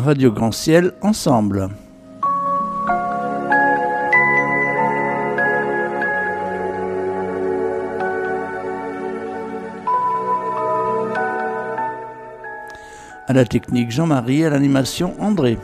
Radio Grand Ciel ensemble. À la technique Jean-Marie, à l'animation André.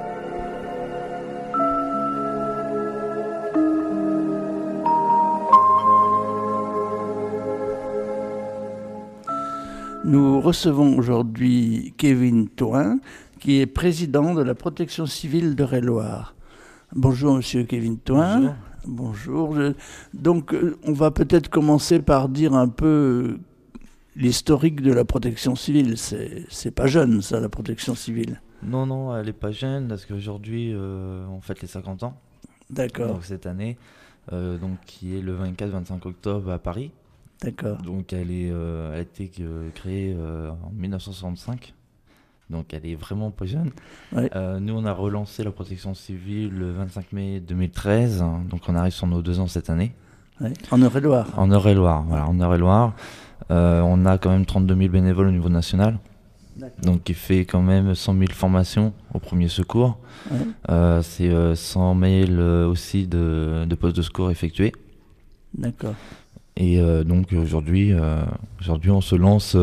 Nous recevons aujourd'hui Kevin Thoin, qui est président de la protection civile d'Eure-et-Loir. Bonjour Monsieur Kevin Thoin. Bonjour. Donc on va peut-être commencer par dire un peu l'historique de la protection civile. C'est pas jeune ça, la protection civile. Non, elle n'est pas jeune parce qu'aujourd'hui on fête les 50 ans. D'accord. Donc cette année, qui est le 24-25 octobre à Paris. D'accord. Donc elle a été créée en 1965. Donc elle est vraiment pas jeune. Ouais. Nous on a relancé la protection civile le 25 mai 2013. Donc on arrive sur nos 2 ans cette année. Ouais. En Eure-et-Loir. En Eure-et-Loir, voilà, en Eure-et-Loir. On a quand même 32 000 bénévoles au niveau national. D'accord. Donc qui fait quand même 100 000 formations au premier secours. Ouais. C'est 100 000 aussi de postes de secours effectués. D'accord. Et donc aujourd'hui on se lance,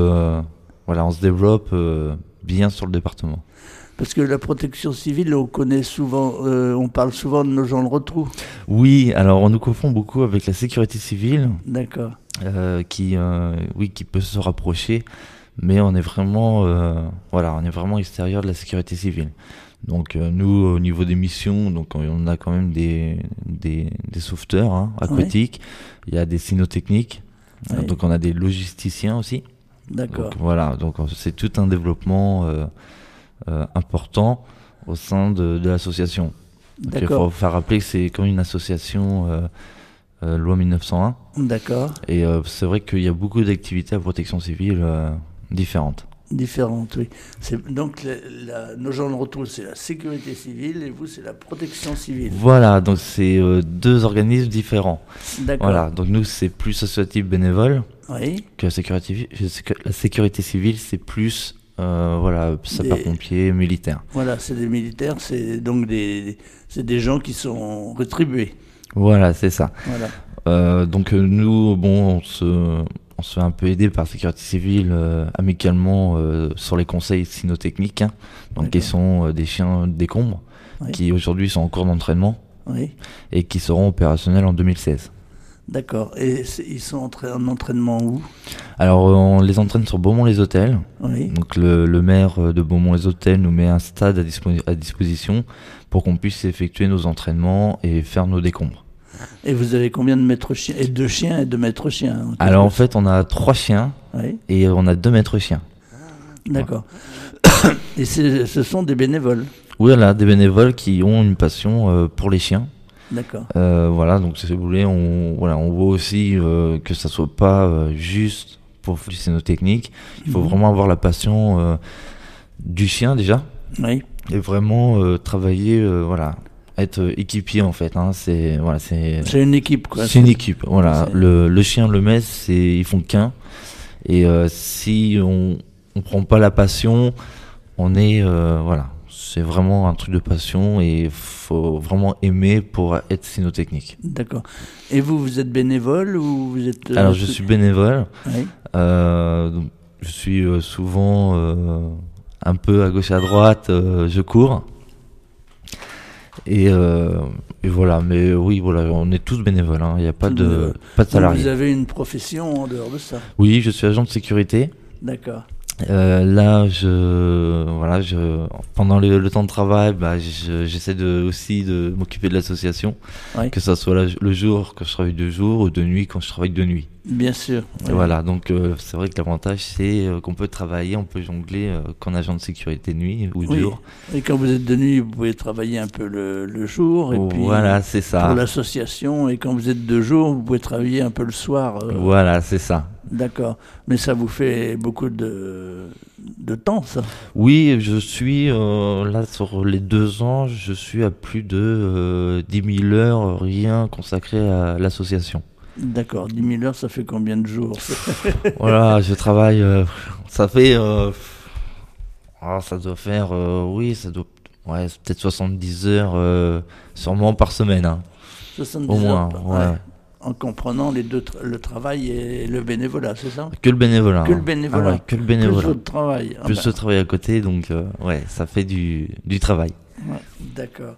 on se développe bien sur le département. Parce que la protection civile, on connaît souvent, on parle souvent de Nogent-le-Rotrou. Oui, alors on nous confond beaucoup avec la sécurité civile. D'accord. Qui peut se rapprocher, mais on est vraiment, extérieur de la sécurité civile. Donc nous, au niveau des missions, donc on a quand même des sauveteurs aquatiques. Oui. Il y a des cynotechniques. Oui. Donc on a des logisticiens aussi. D'accord. Donc voilà, donc c'est tout un développement important au sein de l'association. Donc il faut faire rappeler que c'est comme une association loi 1901. D'accord. Et c'est vrai qu'il y a beaucoup d'activités à protection civile différentes. Différentes, oui. Donc Nogent-le-Rotrou, c'est la sécurité civile et vous, c'est la protection civile. Voilà, donc c'est 2 organismes différents. D'accord. Voilà, donc nous, c'est plus associatif bénévole. Oui. Que la sécurité civile, c'est plus sapeurs-pompiers, militaires. Voilà, c'est des militaires, c'est donc des gens qui sont rétribués. Voilà, c'est ça. Voilà. Donc nous, on se fait un peu aider par la sécurité civile amicalement sur les conseils cynotechniques, donc qui sont des chiens d'écombre, oui. Qui aujourd'hui sont en cours d'entraînement, oui. Et qui seront opérationnels en 2016. D'accord. Et ils sont en entraînement où ? Alors on les entraîne sur Beaumont-les-Hôtels. Oui. Donc le maire de Beaumont-les-Hôtels nous met un stade à disposition pour qu'on puisse effectuer nos entraînements et faire nos décombres. Et vous avez combien de maîtres chiens ? Et 2 chiens et 2 maîtres chiens ? Alors en fait on a 3 chiens, oui. Et on a 2 maîtres chiens. D'accord. Ouais. Et ce sont des bénévoles ? Voilà, des bénévoles qui ont une passion pour les chiens. D'accord. Donc si vous voulez, on voit aussi que ça soit pas juste pour faire nos techniques. Il faut vraiment avoir la passion du chien déjà. Oui. Et vraiment travailler, être équipier en fait. C'est une équipe quoi. C'est une équipe. Voilà. Le chien, le maître, ils font qu'un. Et si on prend pas la passion, on est c'est vraiment un truc de passion et il faut vraiment aimer pour être cynotechnique. D'accord. Et vous êtes bénévole ou vous êtes... Alors je suis bénévole. Oui. Je suis souvent un peu à gauche à droite, je cours. Et voilà, mais oui, on est tous bénévoles, il n'y a pas de salariés. Vous avez une profession en dehors de ça ? Oui, je suis agent de sécurité. D'accord. Là, pendant le temps de travail, j'essaie aussi de m'occuper de l'association, oui. Que ça soit le jour quand je travaille de jour ou de nuit quand je travaille de nuit. Bien sûr. Oui. Voilà, donc c'est vrai que l'avantage c'est qu'on peut travailler, on peut jongler qu'en agent de sécurité de nuit ou de jour. Et quand vous êtes de nuit, vous pouvez travailler un peu le jour. Et puis voilà, c'est ça. Pour l'association, et quand vous êtes de jour, vous pouvez travailler un peu le soir. Voilà, c'est ça. D'accord, mais ça vous fait beaucoup de temps, ça ? Oui, je suis, là, sur les 2 ans, je suis à plus de 10 000 heures rien consacré à l'association. D'accord, 10 000 heures, ça fait combien de jours ? Voilà, je travaille, ça fait Alors, ça doit faire, oui, ça doit, ouais, c'est peut-être 70 heures, sûrement par semaine, hein. 70 Au moins, heures, ouais. en comprenant les deux, le travail et le bénévolat, c'est ça? Que le bénévolat. Que le Hein. bénévolat. Ah ouais, que le Plus bénévolat. votre travail. Ah Plus ben, le travail à côté, donc ouais, ça fait du travail. ouais, d'accord.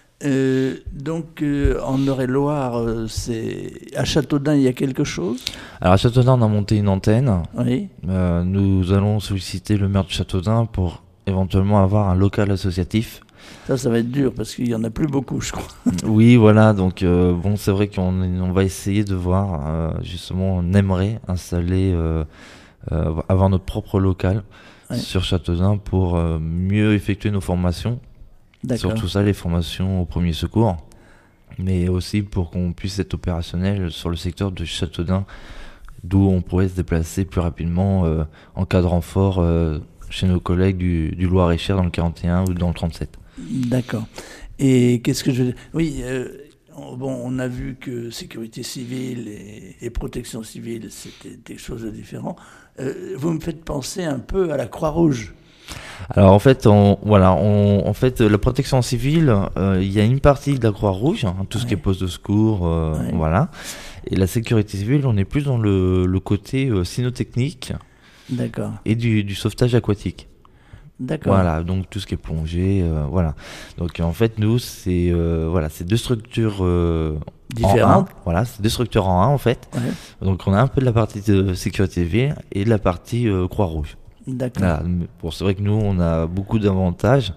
Donc, en Eure-et-Loire, à Châteaudun, il y a quelque chose? Alors à Châteaudun, on a monté une antenne. Oui, Nous allons solliciter le maire de Châteaudun pour éventuellement avoir un local associatif. ça va être dur parce qu'il y en a plus beaucoup, je crois. Oui, voilà, donc bon, c'est vrai qu'on va essayer de voir, justement, on aimerait installer, avoir notre propre local Ouais. sur Châteaudun pour mieux effectuer nos formations. D'accord. Surtout ça, les formations au premier secours, mais aussi pour qu'on puisse être opérationnel sur le secteur de Châteaudun, d'où on pourrait se déplacer plus rapidement en cas de renfort chez nos collègues du Loir-et-Cher dans le 41 ou dans le 37. D'accord. Et qu'est-ce que je veux dire? Oui, bon, on a vu que sécurité civile et protection civile, c'était des choses différentes. Vous me faites penser un peu à la Croix-Rouge. Alors en fait, en fait, la protection civile, il y a une partie de la Croix-Rouge, hein, tout ce qui est poste de secours, voilà. Et la sécurité civile, on est plus dans le côté cynotechnique D'accord. et du sauvetage aquatique. D'accord. Voilà, donc tout ce qui est plongée, voilà. Donc en fait, nous, c'est voilà, c'est deux structures Différentes. en un. Voilà, c'est deux structures en un en fait. Ouais. Donc on a un peu de la partie de sécurité civile et de la partie Croix-Rouge. D'accord. Voilà. Bon, c'est vrai que nous, on a beaucoup d'avantages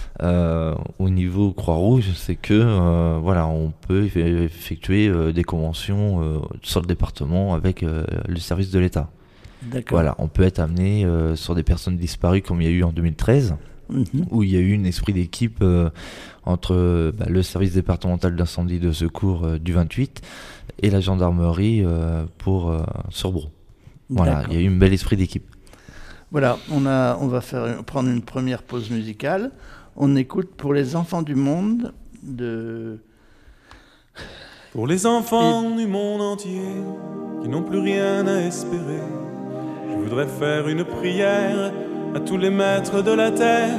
au niveau Croix-Rouge, c'est que voilà, on peut effectuer des conventions sur le département avec le service de l'État. D'accord. Voilà, on peut être amené sur des personnes disparues comme il y a eu en 2013, Mhm. où il y a eu un esprit d'équipe entre le service départemental d'incendie de secours du 28 et la gendarmerie pour Surbrou. Voilà, D'accord. il y a eu un bel esprit d'équipe. Voilà, on va prendre une première pause musicale. On écoute Pour les enfants du monde de... Pour les enfants du monde entier qui n'ont plus rien à espérer, je voudrais faire une prière à tous les maîtres de la terre.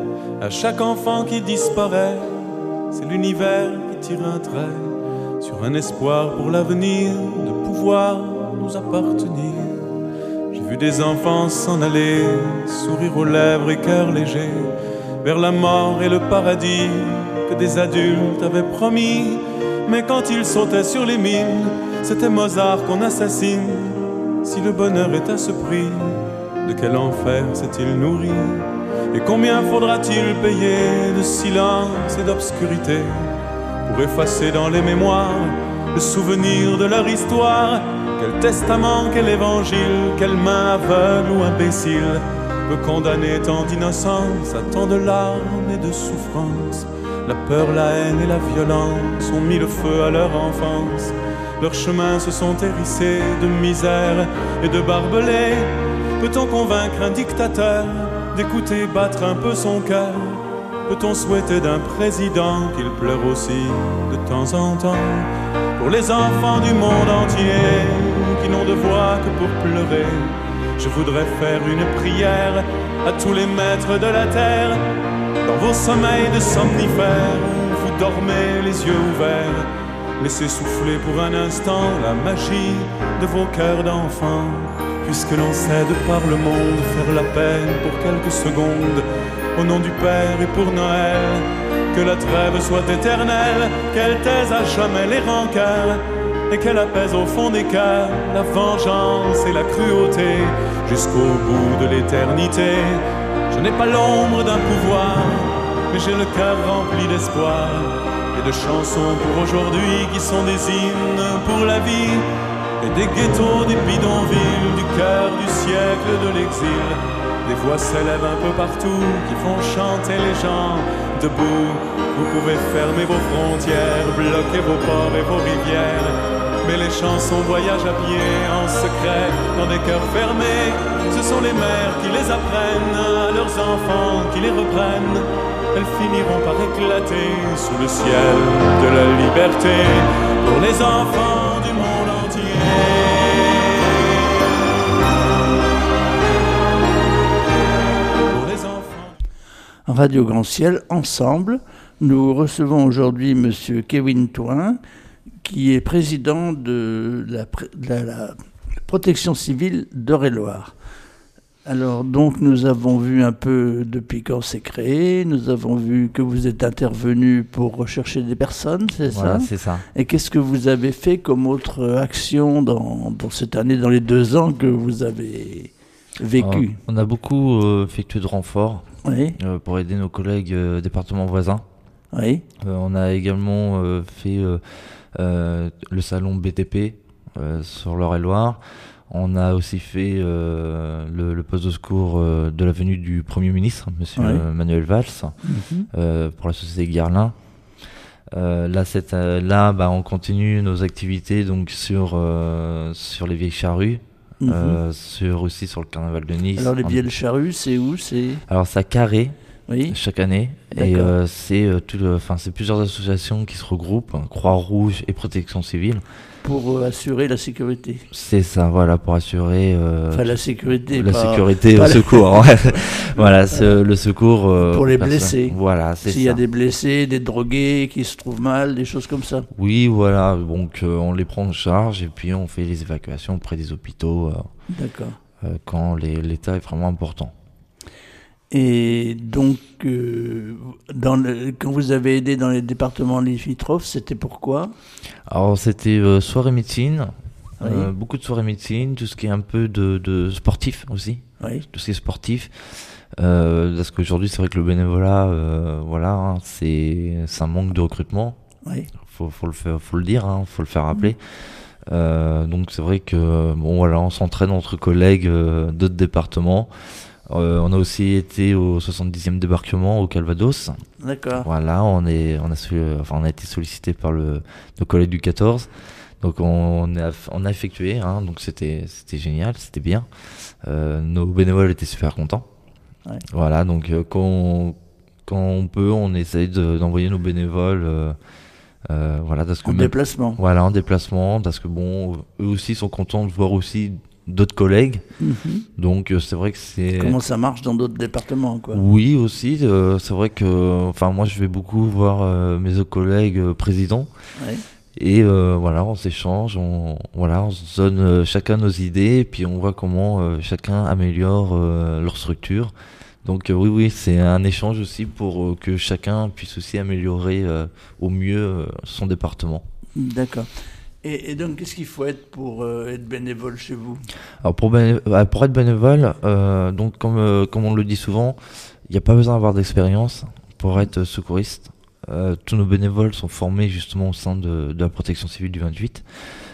À chaque enfant qui disparaît, c'est l'univers qui tire un trait sur un espoir pour l'avenir de pouvoir nous appartenir. J'ai vu des enfants s'en aller, sourire aux lèvres et cœur léger, vers la mort et le paradis que des adultes avaient promis. Mais quand ils sautaient sur les mines, c'était Mozart qu'on assassine. Si le bonheur est à ce prix, de quel enfer s'est-il nourri? Et combien faudra-t-il payer de silence et d'obscurité pour effacer dans les mémoires le souvenir de leur histoire? Quel testament, quel évangile, quelle main aveugle ou imbécile peut condamner tant d'innocence à tant de larmes et de souffrances? La peur, la haine et la violence ont mis le feu à leur enfance. Leurs chemins se sont hérissés de misère et de barbelés. Peut-on convaincre un dictateur d'écouter battre un peu son cœur? Peut-on souhaiter d'un président qu'il pleure aussi de temps en temps? Pour les enfants du monde entier qui n'ont de voix que pour pleurer, je voudrais faire une prière à tous les maîtres de la terre. Dans vos sommeils de somnifères où vous dormez les yeux ouverts, laissez souffler pour un instant la magie de vos cœurs d'enfants. Puisque l'on sait de par le monde faire la peine pour quelques secondes, au nom du Père et pour Noël, que la trêve soit éternelle, qu'elle taise à jamais les rancœurs et qu'elle apaise au fond des cœurs la vengeance et la cruauté jusqu'au bout de l'éternité. Je n'ai pas l'ombre d'un pouvoir, mais j'ai le cœur rempli d'espoir et de chansons pour aujourd'hui qui sont des hymnes pour la vie. Et des ghettos, des bidonvilles, du cœur du siècle de l'exil, des voix s'élèvent un peu partout qui font chanter les gens debout. Vous pouvez fermer vos frontières, bloquer vos ports et vos rivières, mais les chansons voyagent à pied en secret dans des cœurs fermés. Ce sont les mères qui les apprennent à leurs enfants qui les reprennent. Elles finiront par éclater sous le ciel de la liberté. Pour les enfants du monde entier, pour les enfants Radio Grand Ciel, ensemble. Nous recevons aujourd'hui Monsieur Kevin Thoin, qui est président de la protection civile d'Eure-et-Loir. Alors, donc, nous avons vu un peu depuis quand c'est créé, nous avons vu que vous êtes intervenu pour rechercher des personnes, c'est Voilà, ça ? c'est ça. Et qu'est-ce que vous avez fait comme autre action dans cette année, dans les 2 ans que vous avez vécu ? On a beaucoup effectué de renforts Oui, pour aider nos collègues départements voisins. oui, On a également fait le salon BTP sur l'Eure-et-Loir. On a aussi fait le poste de secours de la venue du Premier ministre, Monsieur Manuel Valls, pour la société Guerlain. Là, on continue nos activités donc sur les vieilles charrues, aussi sur le carnaval de Nice. Alors les vieilles charrues, c'est où ? Alors c'est à Carré. Oui. Chaque année, et c'est plusieurs associations qui se regroupent, Croix-Rouge et Protection Civile, pour assurer la sécurité. C'est ça, voilà, pour assurer La sécurité, au secours. Voilà, le secours pour les blessés. Voilà, c'est ça. S'il y a des blessés, des drogués qui se trouvent mal, des choses comme ça. Oui, voilà, donc on les prend en charge et puis on fait les évacuations auprès des hôpitaux quand l'état est vraiment important. Et donc, quand vous avez aidé dans les départements limitrophes, c'était pourquoi ? Alors, c'était soirée médecine, beaucoup de soirées médecine, tout ce qui est un peu de sportif aussi, tout ce qui est sportif. Parce qu'aujourd'hui, c'est vrai que le bénévolat, c'est un manque de recrutement. Faut le dire, faut le faire rappeler. Donc, c'est vrai que on s'entraîne entre collègues d'autres départements. On a aussi été au 70e débarquement au Calvados. D'accord. Voilà, on a été sollicité par nos collègues du 14. Donc on a effectué, donc c'était génial, c'était bien. Nos bénévoles étaient super contents. Voilà, donc quand on peut, on essaye d'envoyer nos bénévoles en déplacement. Voilà, en déplacement, parce que eux aussi sont contents de voir aussi d'autres collègues, donc c'est vrai que c'est... Comment ça marche dans d'autres départements, quoi. Oui, aussi, c'est vrai que moi je vais beaucoup voir mes autres collègues présidents, et on s'échange, on se donne chacun nos idées, et puis on voit comment chacun améliore leur structure. Donc oui, c'est un échange aussi pour que chacun puisse aussi améliorer au mieux son département. D'accord. Et donc, qu'est-ce qu'il faut être pour être bénévole chez vous ? Alors pour être bénévole, donc comme on le dit souvent, il n'y a pas besoin d'avoir d'expérience pour être secouriste. Tous nos bénévoles sont formés justement au sein de la protection civile du 28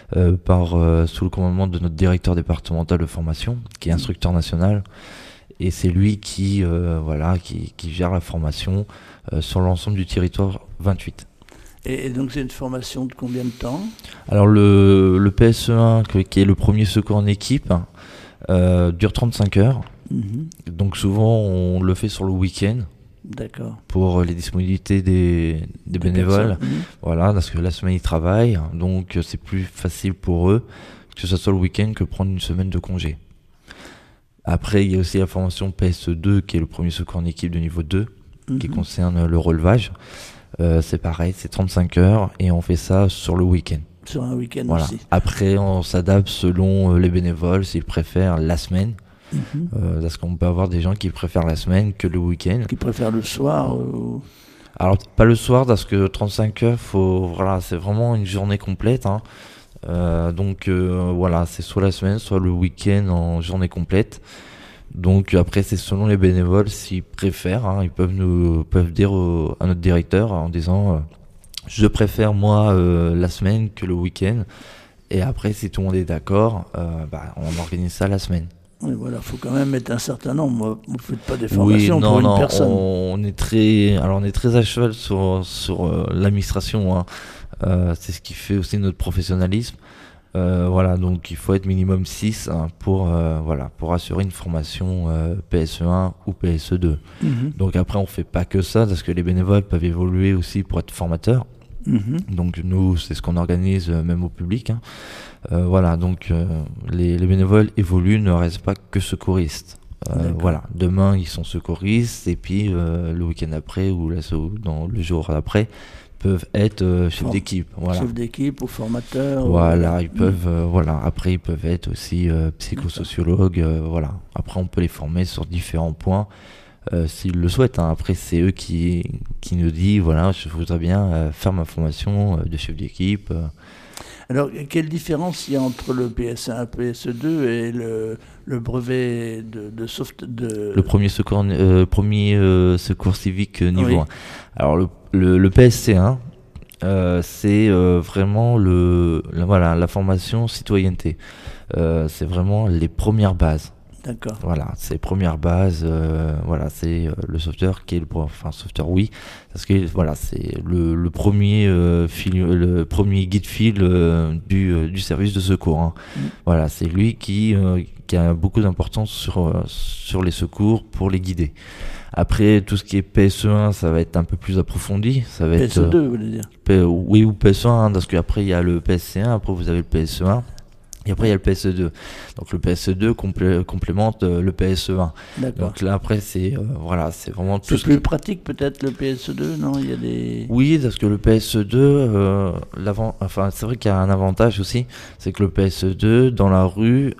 sous le commandement de notre directeur départemental de formation, qui est instructeur national. Et c'est lui qui gère la formation sur l'ensemble du territoire 28. Et donc c'est une formation de combien de temps ? Alors le PSE1, qui est le premier secours en équipe, dure 35 heures. Donc souvent on le fait sur le week-end. D'accord. Pour les disponibilités des bénévoles. Voilà, parce que la semaine ils travaillent, donc c'est plus facile pour eux que ce soit le week-end que prendre une semaine de congé. Après il y a aussi la formation PSE2 qui est le premier secours en équipe de niveau 2 qui concerne le relevage. C'est pareil, c'est 35 heures et on fait ça sur le week-end. Sur un week-end aussi. Après, on s'adapte selon les bénévoles, s'ils préfèrent la semaine. Parce qu'on peut avoir des gens qui préfèrent la semaine que le week-end. Qui préfèrent le soir Alors, pas le soir, parce que 35 heures, c'est vraiment une journée complète. Donc, c'est soit la semaine, soit le week-end en journée complète. Donc après c'est selon les bénévoles s'ils préfèrent, ils peuvent dire à notre directeur en disant je préfère moi la semaine que le week-end, et après si tout le monde est d'accord on organise ça la semaine. Oui, voilà, faut quand même mettre un certain nombre. Vous ne faites pas des formations pour une personne. On est très à cheval sur l'administration, c'est ce qui fait aussi notre professionnalisme. Donc il faut être minimum 6 pour assurer une formation PSE1 ou PSE2. Donc après on fait pas que ça, parce que les bénévoles peuvent évoluer aussi pour être formateurs. Donc nous c'est ce qu'on organise même au public. Donc les bénévoles évoluent, ne restent pas que secouristes. Voilà, demain ils sont secouristes et puis le week-end après ou dans le jour après peuvent être chefs d'équipe. Voilà. Chef d'équipe ou formateur. Voilà, ils peuvent. Voilà, après ils peuvent être aussi psychosociologues. Voilà. Après on peut les former sur différents points s'ils le souhaitent. Hein. Après c'est eux qui nous disent voilà, je voudrais bien faire ma formation de chef d'équipe. Alors, quelle différence il y a entre le PS1 et PS2 et le brevet de soft de... Le premier secours civique niveau 1. Alors, le PSC1, c'est vraiment la formation citoyenneté. C'est vraiment les premières bases. D'accord. Voilà, c'est les premières bases. Voilà, c'est le sauveteur qui est sauveteur, oui, parce que voilà, c'est le premier le premier guide-fil du service de secours. Hein. Voilà, c'est lui qui a beaucoup d'importance sur les secours pour les guider. Après, tout ce qui est PSE1, ça va être un peu plus approfondi. Ça va PSE2, vous voulez dire oui, ou PSE1, hein, parce qu'après il y a le PSC1, après vous avez le PSE1. Et après, il y a le PSE2. Donc, le PSE2 complémente le PSE1. D'accord. Donc là, après, c'est c'est vraiment tout. C'est plus pratique, peut-être, le PSE2, non? Il y a des... Oui, parce que le PSE2, c'est vrai qu'il y a un avantage aussi, c'est que le PSE2, dans la rue,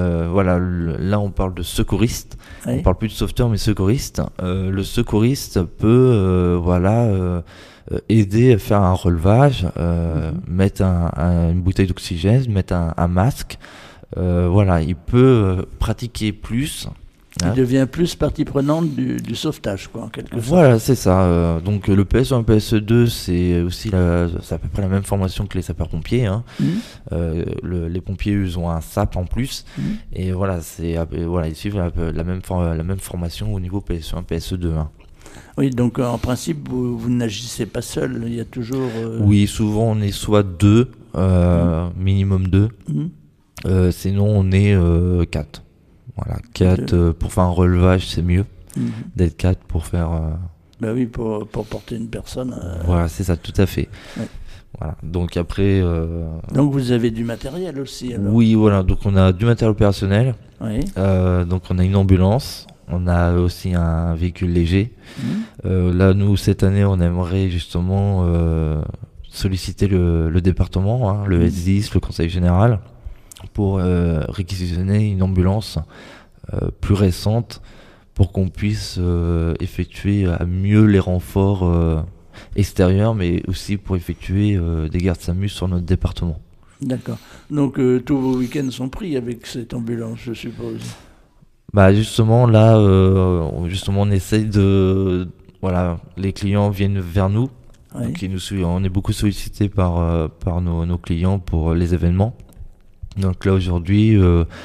là, on parle de secouriste. Oui. On parle plus de sauveteur, mais secouriste. Le secouriste peut, aider à faire un relevage, mettre une bouteille d'oxygène, mettre un masque. Il peut pratiquer plus. Il devient plus partie prenante du sauvetage, quoi, en quelque sorte. Voilà, c'est ça. Donc le PS1 et PSE2, c'est aussi c'est à peu près la même formation que les sapeurs-pompiers. Hein. Les pompiers, ils ont un SAP en plus. Et voilà, ils suivent la même formation au niveau PSE1, PSE2. Hein. Oui, donc en principe, vous n'agissez pas seul, il y a toujours... Oui, souvent on est soit 2, minimum 2, sinon on est 4. Voilà, 4 pour faire un relevage, c'est mieux d'être 4 pour faire... Ben oui, pour porter une personne... Voilà, c'est ça, tout à fait. Ouais. Voilà, donc après... Donc vous avez du matériel aussi alors. Oui, voilà, donc on a du matériel opérationnel, donc on a une ambulance. On a aussi un véhicule léger. Là, nous, cette année, on aimerait justement solliciter le département, hein, le S10, le conseil général, pour réquisitionner une ambulance plus récente pour qu'on puisse effectuer à mieux les renforts extérieurs, mais aussi pour effectuer des gardes SAMU sur notre département. D'accord. Donc, tous vos week-ends sont pris avec cette ambulance, je suppose. Bah justement là, on essaye de, les clients viennent vers nous, donc on est beaucoup sollicité par nos clients pour les événements. Donc là aujourd'hui, il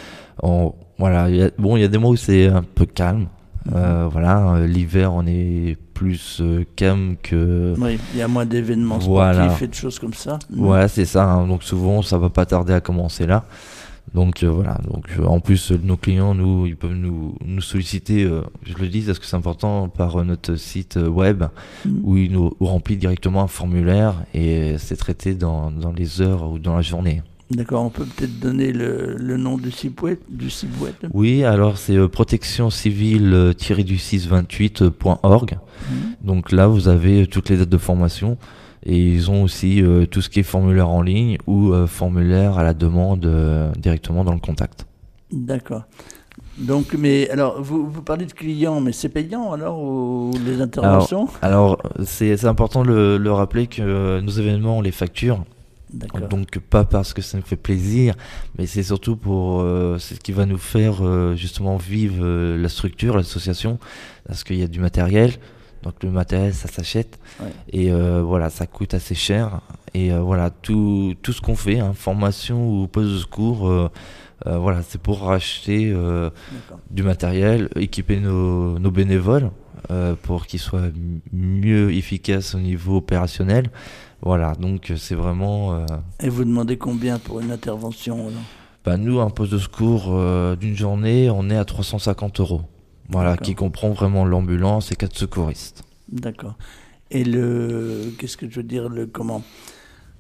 y a des mois où c'est un peu calme. L'hiver on est plus calme que. Oui, il y a moins d'événements sportifs et de choses comme ça. Ouais, c'est ça. Hein, donc souvent ça va pas tarder à commencer là. Donc en plus nos clients ils peuvent nous solliciter, je le dis parce que c'est important, par notre site web où ils nous remplissent directement un formulaire et c'est traité dans les heures ou dans la journée. D'accord, on peut peut-être donner le nom du site web. Oui, alors c'est protectioncivile-du628.org. Donc là vous avez toutes les dates de formation. Et ils ont aussi tout ce qui est formulaire en ligne ou formulaire à la demande directement dans le contact. D'accord. Donc, mais alors, vous parlez de clients, mais c'est payant alors, ou les interventions ? Alors c'est important de le rappeler que nos événements, on les facture. D'accord. Donc pas parce que ça nous fait plaisir, mais c'est surtout c'est ce qui va nous faire justement vivre la structure, l'association, parce qu'il y a du matériel. Donc le matériel, ça s'achète et ça coûte assez cher. Et tout ce qu'on fait, hein, formation ou poste de secours, c'est pour racheter du matériel, équiper nos bénévoles pour qu'ils soient mieux efficaces au niveau opérationnel. Voilà, donc c'est vraiment... Et vous demandez combien pour une intervention alors ? Nous, un poste de secours d'une journée, on est à 350 €. Voilà, qui comprend vraiment l'ambulance et 4 secouristes. D'accord. Et qu'est-ce que je veux dire,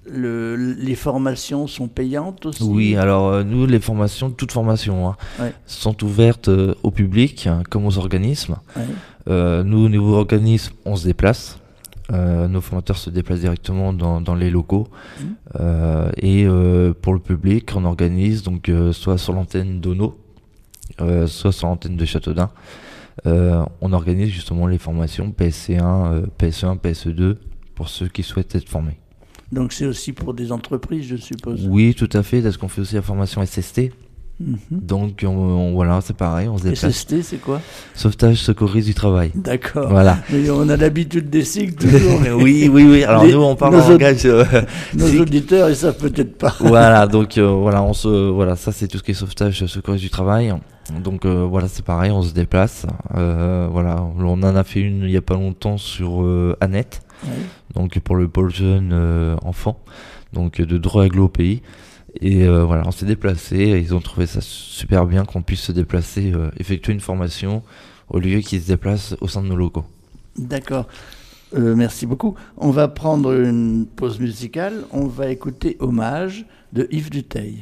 les formations sont payantes aussi? Oui, alors nous, les formations, toutes formations, Ouais. sont ouvertes au public comme aux organismes. Ouais. Nous, au niveau organisme, on se déplace. Nos formateurs se déplacent directement dans les locaux. Et pour le public, on organise donc soit sur l'antenne d'Ono, soit sur l'antenne de Châteaudun. On organise justement les formations PSC1, PSE1, PSE2 pour ceux qui souhaitent être formés. Donc c'est aussi pour des entreprises, je suppose. Oui, tout à fait, parce qu'on fait aussi la formation SST. Donc voilà, c'est pareil, on se déplace. SST, c'est quoi? Sauvetage, secouriste du travail. D'accord. Voilà. Mais on a l'habitude des sigles toujours. oui. Alors nous, on parle en langage. Nos auditeurs, ils savent peut-être pas. Voilà, donc voilà, ça c'est tout ce qui est sauvetage, secouriste du travail. Donc voilà, c'est pareil, on se déplace. Voilà, on en a fait une il y a pas longtemps sur Annette. Ouais. Donc pour le pôle jeune enfant, donc de Droit-Aglo au pays. Et voilà, on s'est déplacé, et ils ont trouvé ça super bien qu'on puisse se déplacer, effectuer une formation au lieu qu'ils se déplacent au sein de nos locaux. D'accord, merci beaucoup. On va prendre une pause musicale, on va écouter Hommage de Yves Duteil.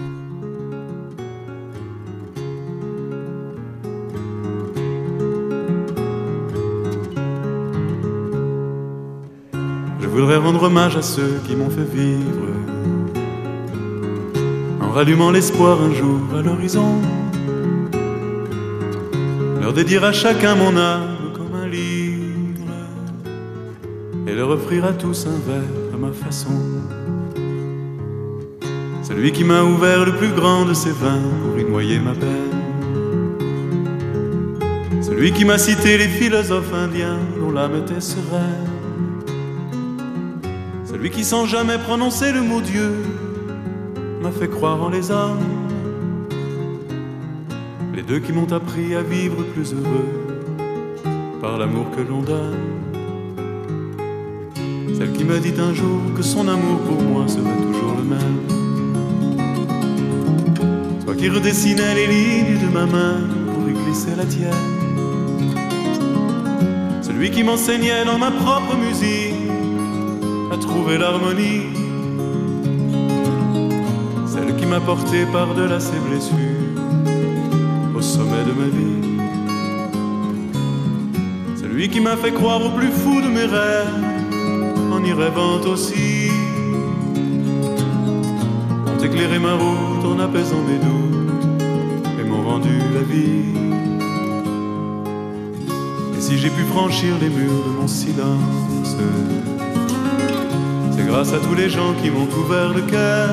Je voudrais rendre hommage à ceux qui m'ont fait vivre, en rallumant l'espoir un jour à l'horizon, leur dédier à chacun mon âme comme un livre, et leur offrir à tous un verre à ma façon. Celui qui m'a ouvert le plus grand de ses vins pour y noyer ma peine, celui qui m'a cité les philosophes indiens dont l'âme était sereine, celui qui sans jamais prononcer le mot Dieu m'a fait croire en les hommes, les deux qui m'ont appris à vivre plus heureux par l'amour que l'on donne, celle qui m'a dit un jour que son amour pour moi serait toujours le même, toi qui redessinais les lignes de ma main pour y glisser la tienne, celui qui m'enseignait dans ma propre musique à trouver l'harmonie, celle qui m'a porté par-delà ses blessures au sommet de ma vie, celui qui m'a fait croire au plus fou de mes rêves en y rêvant aussi, ont éclairé ma route en apaisant mes doutes et m'ont rendu la vie. Et si j'ai pu franchir les murs de mon silence, c'est grâce à tous les gens qui m'ont ouvert le cœur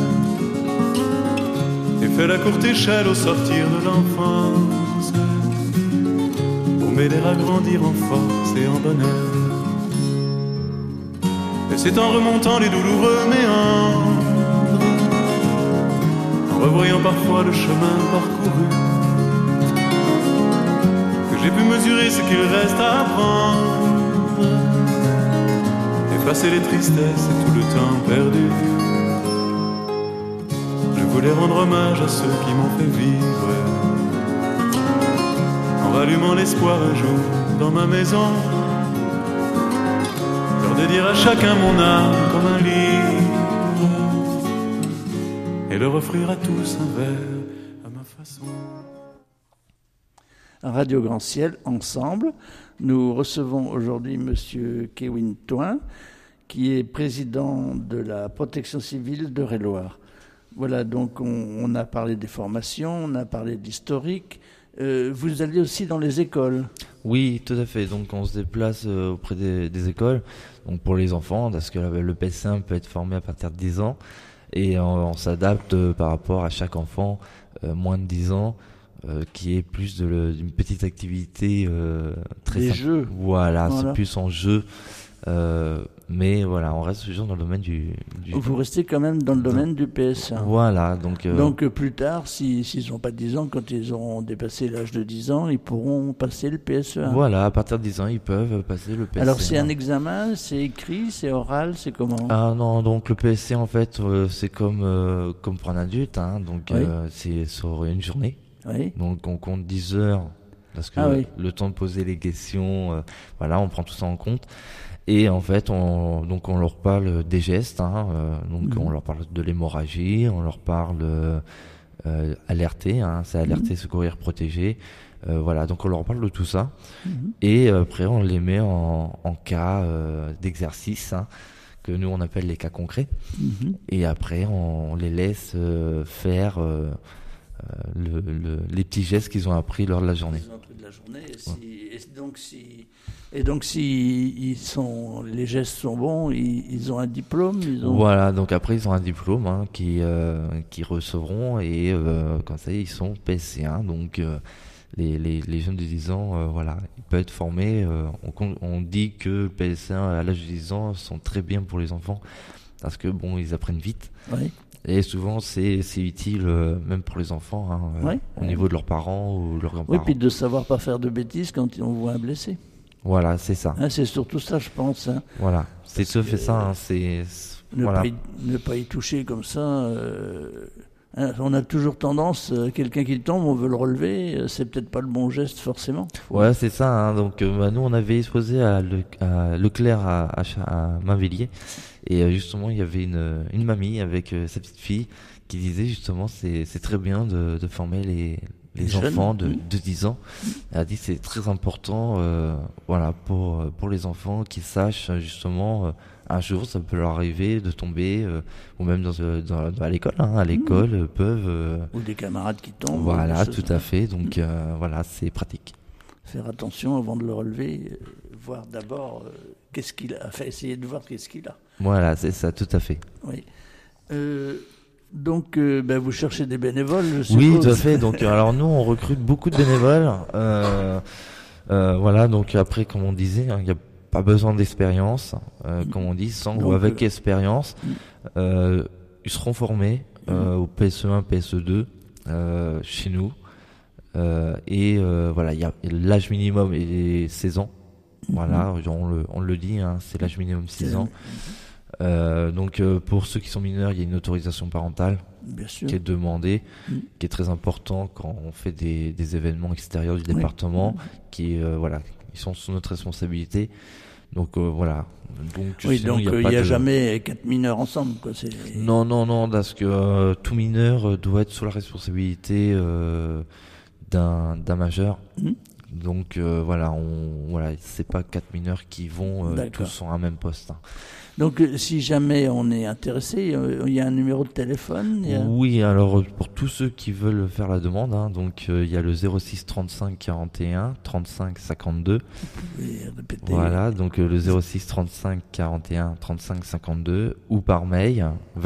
et fait la courte échelle au sortir de l'enfance, pour m'aider à grandir en force et en bonheur. Et c'est en remontant les douloureux méandres, en revoyant parfois le chemin parcouru, que j'ai pu mesurer ce qu'il reste à apprendre, effacer les tristesses et tout le temps perdu. Je voulais rendre hommage à ceux qui m'ont fait vivre, en rallumant l'espoir un jour dans ma maison, leur dédier à chacun mon âme comme un livre, et leur offrir à tous un verre à ma façon. Radio Grand Ciel, ensemble, nous recevons aujourd'hui Monsieur Kevin Thoin, qui est président de la protection civile d'Eure-et-Loir. Voilà, donc on a parlé des formations, on a parlé d'historique. Vous allez aussi dans les écoles? Oui, tout à fait. Donc on se déplace auprès des écoles, donc pour les enfants, parce que le PSC1 peut être formé à partir de 10 ans, et on s'adapte par rapport à chaque enfant moins de 10 ans, qui est plus d'une petite activité très des simple. Jeux. Voilà, c'est plus en jeu. Mais voilà, on reste toujours dans le domaine du Vous restez quand même dans le domaine du PS1. Voilà, donc plus tard, s'ils n'ont pas 10 ans, quand ils auront dépassé l'âge de 10 ans, ils pourront passer le PSE1. Voilà, à partir de 10 ans, ils peuvent passer le PSC1. Alors c'est un examen, c'est écrit, c'est oral, c'est comment? Ah non, donc le PSC en fait, c'est comme pour un adulte, hein, donc oui. c'est sur une journée. Oui. Donc on compte 10 heures, parce que oui. le temps de poser les questions, voilà, on prend tout ça en compte. Et en fait, on leur parle des gestes, hein, on leur parle de l'hémorragie, on leur parle alerter, hein, c'est alerter, secourir, protéger. Voilà, donc on leur parle de tout ça. Et après, on les met en cas d'exercice, hein, que nous on appelle les cas concrets. Et après, on les laisse faire les petits gestes qu'ils ont appris lors de la journée. Ils ont appris de la journée. Et donc, si les gestes sont bons, ils ont un diplôme. Voilà, donc après ils ont un diplôme, hein, qui recevront, et comme ça ils sont PSC1. Donc les jeunes de 10 ans, voilà, ils peuvent être formés. On dit que PSC1 à l'âge de 10 ans sont très bien pour les enfants parce que bon, ils apprennent vite. Oui. Et souvent, c'est utile même pour les enfants, hein, au niveau de leurs parents ou leurs grands-parents. Oui, puis de savoir pas faire de bêtises quand on voit un blessé. Voilà, c'est ça. Hein, c'est surtout ça, je pense. Hein. Voilà, c'est tout fait ça. Hein, ne pas y toucher comme ça. On a toujours tendance, quelqu'un qui tombe, on veut le relever, c'est peut-être pas le bon geste forcément. Ouais, c'est ça. Hein, donc, nous, on avait exposé à Leclerc à Mainvilliers. Et justement, il y avait une mamie avec sa petite fille qui disait justement c'est très bien de former les enfants de 10 ans. Elle a dit c'est très important voilà, pour les enfants qu'ils sachent justement un jour ça peut leur arriver de tomber ou même à l'école. Hein, à l'école peuvent... ou des camarades qui tombent. Voilà, tout à fait. Donc voilà, c'est pratique. Faire attention avant de le relever, voir d'abord qu'est-ce qu'il a, essayer de voir qu'est-ce qu'il a. Voilà, c'est ça, tout à fait. Oui. Donc, vous cherchez des bénévoles, je suppose. Oui, tout à fait. Donc, alors nous, on recrute beaucoup de bénévoles. Voilà. Donc après, comme on disait, il n'y a pas besoin d'expérience, comme on dit, sans ou avec expérience. Ils seront formés au PSE1, PSE2 chez nous. Et voilà, l'âge minimum est 16 ans. Voilà, on le dit, hein, c'est l'âge minimum 6 ans. Donc pour ceux qui sont mineurs, il y a une autorisation parentale qui est demandée, qui est très important quand on fait des événements extérieurs du département, qui voilà, ils sont sous notre responsabilité. Donc voilà. Donc il n'y a jamais 4 mineurs ensemble, quoi. Non, parce que tout mineur doit être sous la responsabilité d'un majeur. Donc voilà, c'est pas 4 mineurs qui vont tous sur un même poste. Hein. Donc si jamais on est intéressé, il y a un numéro de téléphone. Oui, alors pour tous ceux qui veulent faire la demande, hein, donc il y a le 06 35 41 35 52. Vous pouvez répéter. Voilà, donc le 06 35 41 35 52 ou par mail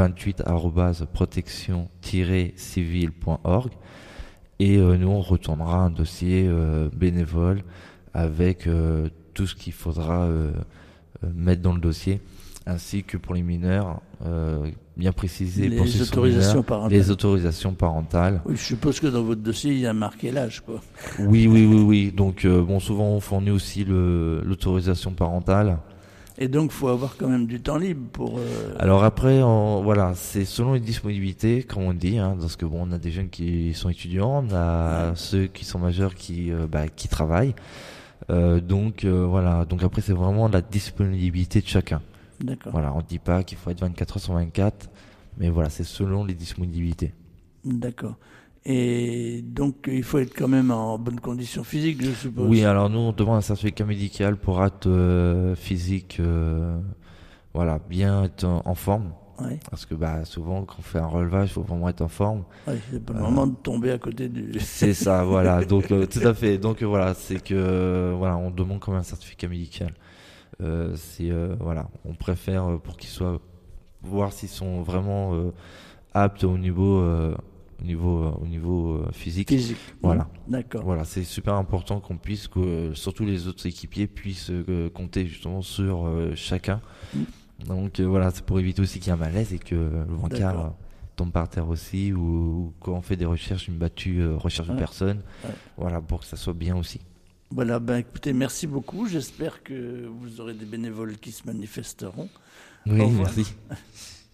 28@protection-civile.org. Et nous, on retournera un dossier bénévole avec tout ce qu'il faudra mettre dans le dossier, ainsi que pour les mineurs, bien préciser pour ceux qui sont mineurs, les autorisations parentales. Oui, je suppose que dans votre dossier, il y a marqué l'âge, quoi. Oui. Donc, souvent, on fournit aussi l'autorisation parentale. Et donc, il faut avoir quand même du temps libre pour... Alors après, voilà, c'est selon les disponibilités, comme on dit, hein, parce que on a des jeunes qui sont étudiants, on a ceux qui sont majeurs qui travaillent. Donc voilà, donc après c'est vraiment la disponibilité de chacun. D'accord. Voilà, on ne dit pas qu'il faut être 24 heures sur 24, mais voilà, c'est selon les disponibilités. D'accord. Et donc, il faut être quand même en bonne condition physique, je suppose. Oui, alors nous, on demande un certificat médical pour acte physique, voilà, bien être en forme. Ouais. Parce que souvent, quand on fait un relevage, il faut vraiment être en forme. Oui, c'est pas le moment de tomber à côté du... C'est ça, voilà. Donc, tout à fait. Donc, voilà, c'est que, voilà, on demande quand même un certificat médical. Voilà, on préfère pour qu'ils soient, voir s'ils sont vraiment aptes au niveau physique. Voilà. D'accord. Voilà, c'est super important qu'on puisse, surtout les autres équipiers puissent compter justement sur chacun. Donc voilà, c'est pour éviter aussi qu'il y ait un malaise et que le brancard tombe par terre aussi, ou quand on fait des recherches, une battue, recherche de personne. Voilà, pour que ça soit bien aussi. Voilà, écoutez, merci beaucoup. J'espère que vous aurez des bénévoles qui se manifesteront. Oui, merci.